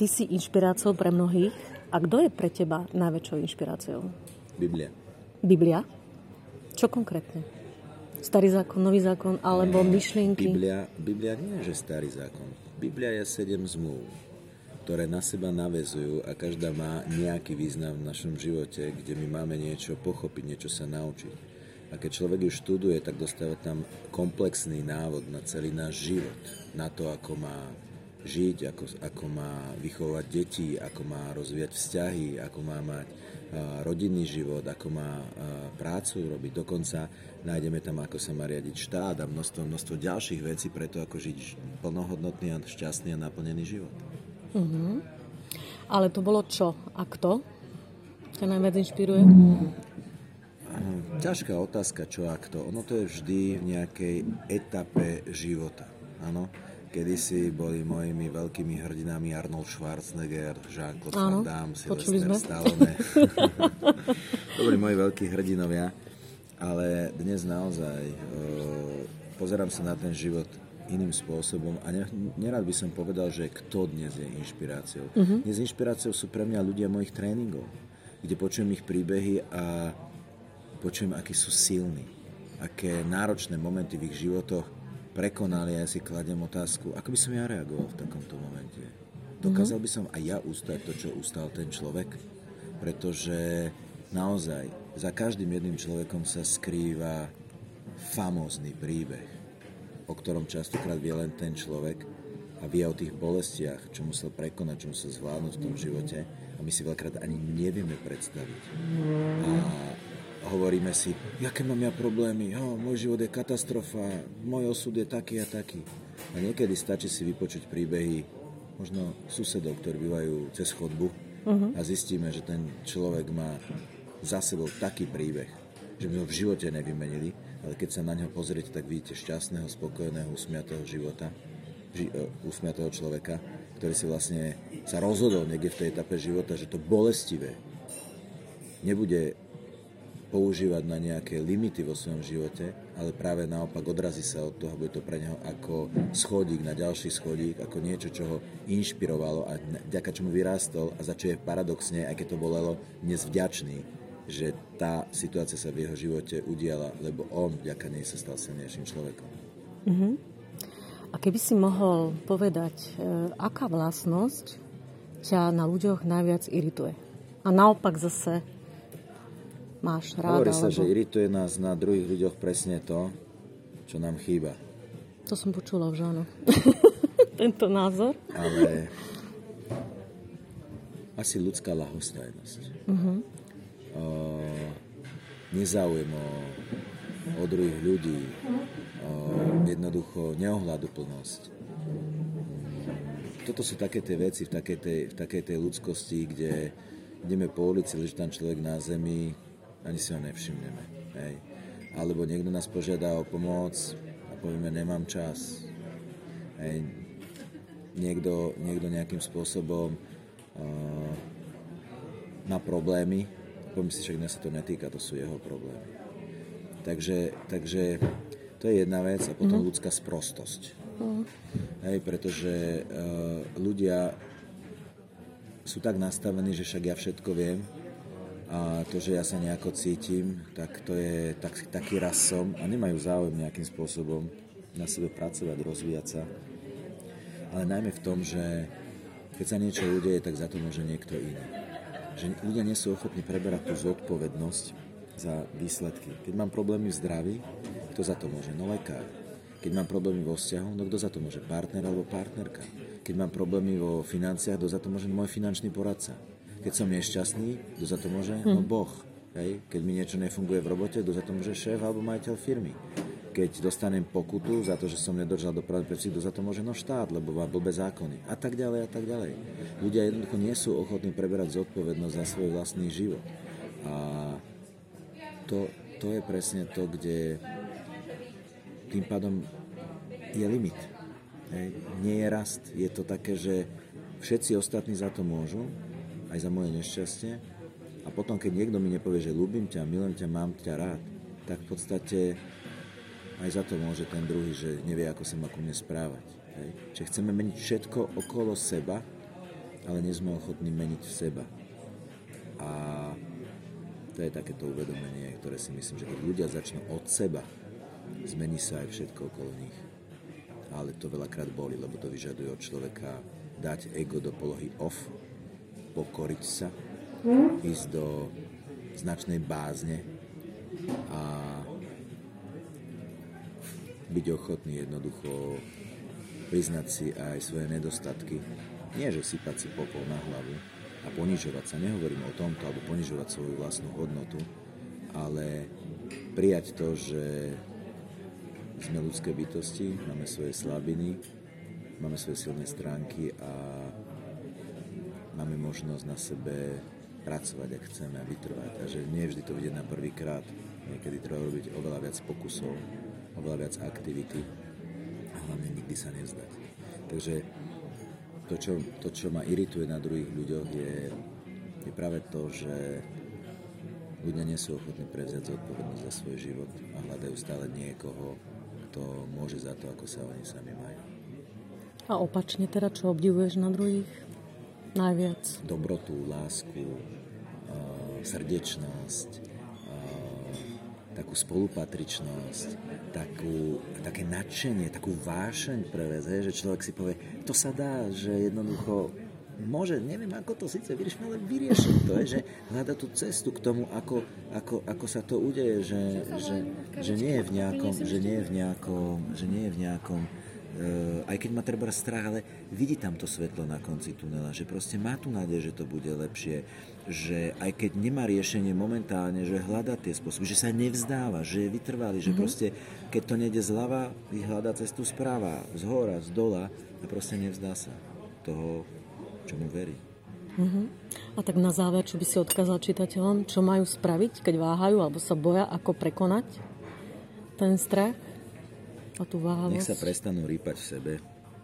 ty si inšpiráciou pre mnohých. A kto je pre teba najväčšou inšpiráciou? Biblia? Čo konkrétne? Starý zákon, nový zákon, alebo myšlienky? Biblia nie je, že starý zákon. Biblia je 7 zmluv, ktoré na seba naväzujú a každá má nejaký význam v našom živote, kde my máme niečo pochopiť, niečo sa naučiť. A keď človek ju študuje, tak dostáva tam komplexný návod na celý náš život. Na to, ako má žiť, ako má vychovať deti, ako má rozvíjať vzťahy, ako má mať rodinný život, ako má prácu robiť. Dokonca nájdeme tam, ako sa má riadiť štát a množstvo ďalších vecí preto, ako žiť plnohodnotný a šťastný a naplnený život. Uh-huh. Ale to bolo čo? A kto ťa najviac inšpiruje? Ťažká otázka, čo a kto. Ono to je vždy v nejakej etape života. Áno? Kedysi boli mojimi veľkými hrdinami Arnold Schwarzenegger, Jean-Claude Van Damme, Sylvester Stallone. To boli moji veľkí hrdinovia, ale dnes naozaj pozerám sa na ten život iným spôsobom a nerad by som povedal, že kto dnes je inšpiráciou. Uh-huh. Dnes inšpiráciou sú pre mňa ľudia mojich tréningov, kde počujem ich príbehy a počujem, akí sú silní, aké náročné momenty v ich životoch prekonali a ja si kladiem otázku, ako by som ja reagoval v takomto momente. Dokázal by som aj ja ustať to, čo ustal ten človek? Pretože naozaj za každým jedným človekom sa skrýva famózny príbeh, o ktorom častokrát vie len ten človek a vie o tých bolestiach, čo musel prekonať, čo musel zvládnuť v tom živote a my si veľakrát ani nevieme predstaviť. A hovoríme si, aké mám ja problémy, môj život je katastrofa, môj osud je taký a taký. A niekedy stačí si vypočuť príbehy možno susedov, ktorí bývajú cez chodbu a zistíme, že ten človek má za sebou taký príbeh, že by ho v živote nevymenili, ale keď sa na neho pozriete, tak vidíte šťastného, spokojného, usmiatého života, usmiatého človeka, ktorý si vlastne sa rozhodol niekde v tej etape života, že to bolestivé nebude používať na nejaké limity vo svojom živote, ale práve naopak odrazí sa od toho, bude to pre neho ako schodík na ďalší schodík, ako niečo, čo ho inšpirovalo a vďaka čomu vyrástol a za čo je paradoxne, aj keď to bolelo, dnes vďačný, že tá situácia sa v jeho živote udiala, lebo on vďaka nej sa stal silnejším človekom. Uh-huh. A keby si mohol povedať, aká vlastnosť ťa na ľuďoch najviac irituje? A naopak zase máš rád, hovorí sa, že irituje nás na druhých ľuďoch presne to, čo nám chýba. To som počula už, áno. Tento názor. Ale asi ľudská ľahostajnosť. Uh-huh. Nezáujem o druhých ľudí, jednoducho neohľaduplnosť. Toto sú také tie veci v takej tej ľudskosti, kde ideme po ulici, leží tam človek na zemi, ani si ho nevšimneme. Hej. Alebo niekto nás požiada o pomoc a povieme, nemám čas. Hej. Niekto nejakým spôsobom má problémy, povieme si, však dnes sa to netýka, to sú jeho problémy. Takže to je jedna vec a potom ľudská sprostosť. Hej, pretože ľudia sú tak nastavení, že však ja všetko viem, a to, že ja sa nejako cítim, tak to je taký raz som a nemajú záujem nejakým spôsobom na sebe pracovať, rozvíjať sa. Ale najmä v tom, že keď sa niečo udeje, tak za to môže niekto iný. Že ľudia nie sú ochotní preberať tú zodpovednosť za výsledky. Keď mám problémy v zdraví, kto za to môže? No lekár. Keď mám problémy vo vzťahu, no kto za to môže? Partner alebo partnerka. Keď mám problémy vo financiách, kto za to môže? Môj finančný poradca. Keď som nešťastný, kto za to môže? No Boh. Hej. Keď mi niečo nefunguje v robote, kto za to môže? Šéf alebo majiteľ firmy. Keď dostanem pokutu za to, že som nedržal dopravné predpisy, kto za to môže? No štát, lebo má blbé zákony. A tak ďalej, a tak ďalej. Ľudia jednoducho nie sú ochotní preberať zodpovednosť za svoj vlastný život. A to je presne to, kde tým pádom je limit. Hej. Nie je rast. Je to také, že všetci ostatní za to môžu, aj za moje nešťastie. A potom, keď niekto mi nepovie, že ľúbim ťa, milujem ťa, mám ťa rád, tak v podstate aj za to môže ten druhý, že nevie, ako sa má ku mne správať. Hej. Čiže chceme meniť všetko okolo seba, ale nie sme ochotní meniť v seba. A to je takéto uvedomenie, ktoré si myslím, že keď ľudia začnú od seba, zmení sa aj všetko okolo nich. Ale to veľakrát boli, lebo to vyžaduje od človeka dať ego do polohy off, pokoriť sa, ísť do značnej bázne a byť ochotný jednoducho priznať si aj svoje nedostatky. Nie, že sypať si popol na hlavu a ponižovať sa. Nehovorím o tomto, alebo ponižovať svoju vlastnú hodnotu, ale prijať to, že sme ľudské bytosti, máme svoje slabiny, máme svoje silné stránky a máme možnosť na sebe pracovať, ak chceme, a vytrvať. A že nie vždy to vidieť na prvý krát. Niekedy treba robiť oveľa viac pokusov, oveľa viac aktivity a hlavne nikdy sa nevzdať. Takže to, čo ma irituje na druhých ľuďoch, je práve to, že ľudia nie sú ochotní prevziať zodpovednosť za svoj život a hľadajú stále niekoho, kto môže za to, ako sa oni sami majú. A opačne teda, čo obdivuješ na druhých najviac? Dobrotu, lásku, srdečnosť, takú spolupatričnosť, také nadšenie, takú vášeň pre vec, že človek si povie, to sa dá, že jednoducho môže, neviem, ako to síce vyriešiť, ale vyriešiť to, že hľada tú cestu k tomu, ako sa to udeje, že nie je v nejakom aj keď má treba strach, ale vidí tam to svetlo na konci tunela, že proste má tu nádej, že to bude lepšie, že aj keď nemá riešenie momentálne, že hľadá tie spôsoby, že sa nevzdáva, že je vytrvalý, že proste keď to nejde zľava, hľadá cestu správa, z hora, z dola a proste nevzdá sa toho, čomu verí. A tak na záver, čo by si odkázal čitateľom, čo majú spraviť, keď váhajú alebo sa boja, ako prekonať ten strach? Nech sa prestanú rýpať v sebe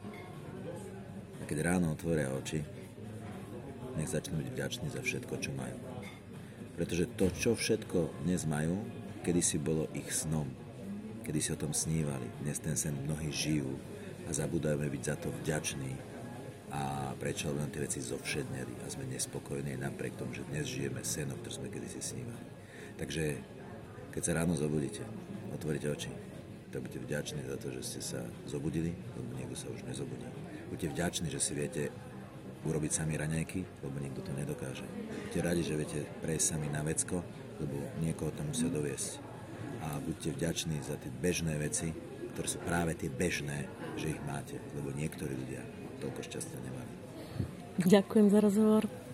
a keď ráno otvoria oči, nech začnú byť vďační za všetko, čo majú. Pretože to, čo všetko dnes majú, kedysi bolo ich snom, kedy si o tom snívali. Dnes ten sen mnohí žijú a zabúdajme byť za to vďační. A prečo len tie veci zovšedneli a sme nespokojní napriek tomu, že dnes žijeme sen, o ktorom sme kedysi snívali. Takže keď sa ráno zobudíte, otvoríte oči, tak buďte vďační za to, že ste sa zobudili, lebo niekto sa už nezobudí. Buďte vďační, že si viete urobiť sami raňajky, lebo niekto to nedokáže. Buďte radi, že viete prejsť sami na vecko, lebo niekoho tam musia doviesť. A buďte vďační za tie bežné veci, ktoré sú práve tie bežné, že ich máte, lebo niektorí ľudia toľko šťastia nemali. Ďakujem za rozhovor.